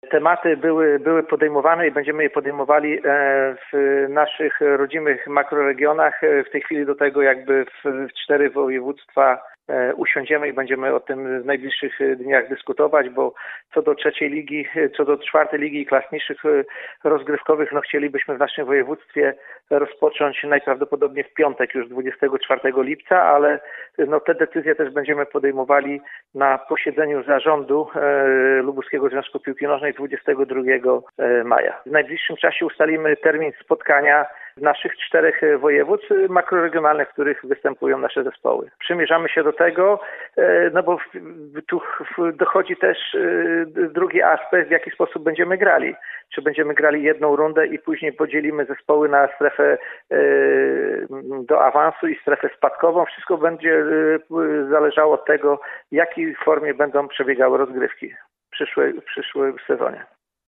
Tematy były podejmowane i będziemy je podejmowali w naszych rodzimych makroregionach. W tej chwili do tego jakby w 4 województwa usiądziemy i będziemy o tym w najbliższych dniach dyskutować, bo co do 3. ligi, co do 4. ligi i klas niższych rozgrywkowych, chcielibyśmy w naszym województwie rozpocząć najprawdopodobniej w piątek, już 24 lipca, ale te decyzje też będziemy podejmowali na posiedzeniu zarządu Lubuskiego Związku Piłki Nożnej 22 maja. W najbliższym czasie ustalimy termin spotkania naszych 4 województw makroregionalnych, w których występują nasze zespoły. Przymierzamy się do tego, bo tu dochodzi też drugi aspekt, w jaki sposób będziemy grali. Czy będziemy grali jedną rundę i później podzielimy zespoły na strefę do awansu i strefę spadkową. Wszystko będzie zależało od tego, w jakiej formie będą przebiegały rozgrywki w przyszłym sezonie.